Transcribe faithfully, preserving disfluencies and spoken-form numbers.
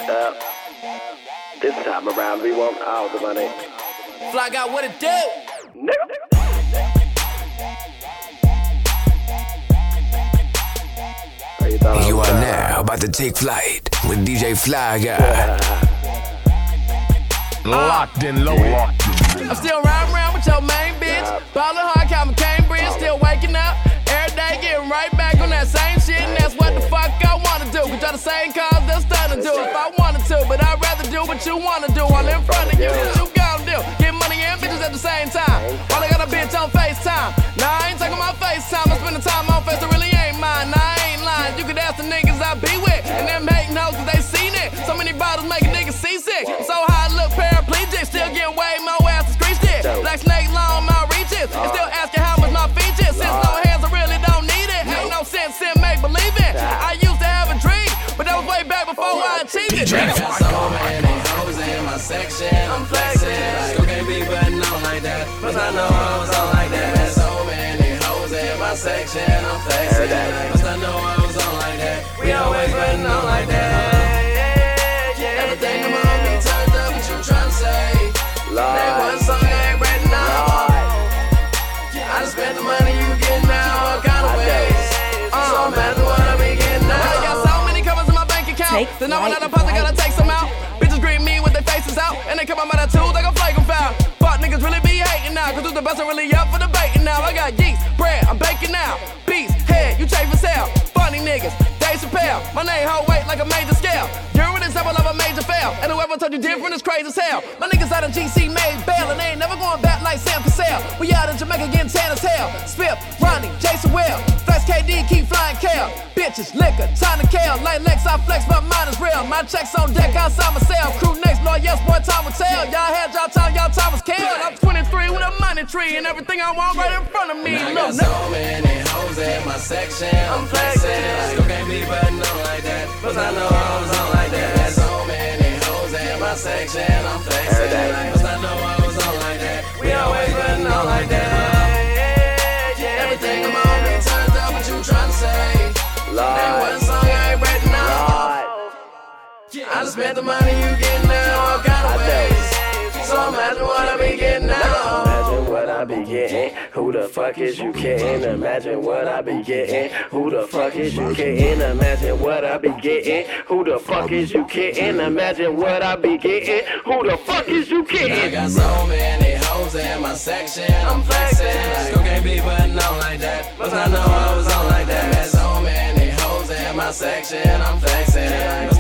Uh, this time around, we want all the money. Fly Guy, what it do? Nigga. You are now about to take flight with D J Fly Guy. Locked in, low locked in. I'm still riding around with your main bitch. Ballin' hard, Calvin Cambridge. Still waking up every day, getting right back on that same shit. And that's what the fuck I wanna do. We try the same cars that's starting to do if I wanted to. But I'd rather do what you wanna do all in front of you. What you gonna do? Get money and bitches at the same time. While I got a bitch on FaceTime. Nah, I ain't taking my FaceTime. I spend the time on Face that really ain't mine. Nah, I ain't lying. You could ask the niggas I be with. And them hating hoes cause they seen it. So many bottles make a nigga seasick. So high, look paraplegic. Still getting way more ass than screech it. Black snake, long mouth reaches. And still asking how much my features. Since no hands, I really don't need it. Ain't no sense in make believe it. I used to have a dream, but that was way back before I achieved it. I got so many hoes in my section. I'm flexing. Still can't be butting on like that. But I know I was on like that. So many hoes in my section. I'm flexing. But I know I was on like that. We always butting on like that. Everything I'm on me turned up. What you tryna say? Name one song I ain't ready now. I just spent the money you get now. All kind of ways. So imagine what I be getting now. I got so many covers in my bank account. The number that I post, I gotta take some out. Bitches greet me with their faces out. And they come out my tattoos like a flake and foul. Fuck niggas really be hating now. Cause who's the best are really up for debating now. I got yeast, bread, I'm baking now. Beast, head, you chafe as hell. Funny niggas, Dave Chappelle. My name hold weight like a major scale. You're an example of a major fail. And whoever told you different is crazy as hell. My niggas out of G C made bail. And they ain't never going back like Sam Cassell. We out in Jamaica getting tan as hell. Spiff, Ronnie, Jason Well. Flex K D, keep flying Cal. Bitches, liquor, time to kill. Like Lex, I flex, but mine is real. My checks on deck outside myself. Crew next, Lord, yes, boy, time will tell. Y'all had y'all time, y'all time was killed. I'm twenty-three with a money tree. And everything I want right in front of me. I got so many hoes in my section. I'm flexing. Still can't be butting on like that. But I know I was on like that. So many hoes in my section. I'm flexing. But I know I was on like that. We always butting on like that. Everything I'm on me turned up. What you tryna say? Name one song I ain't ready now. I just spent the money you get now. All kind of ways. So imagine what I be getting now. Imagine what I be getting. Who the fuck is you kidding? Imagine what I be getting. Who the fuck is you kidding? Imagine what I be getting. Who the fuck is you kidding? Imagine what I be getting. Who the fuck is you kidding? I got so many hoes in my section. I'm flexing. Still can't be butting on like that. But I know I was on like that. So many hoes in my section. I'm flexing.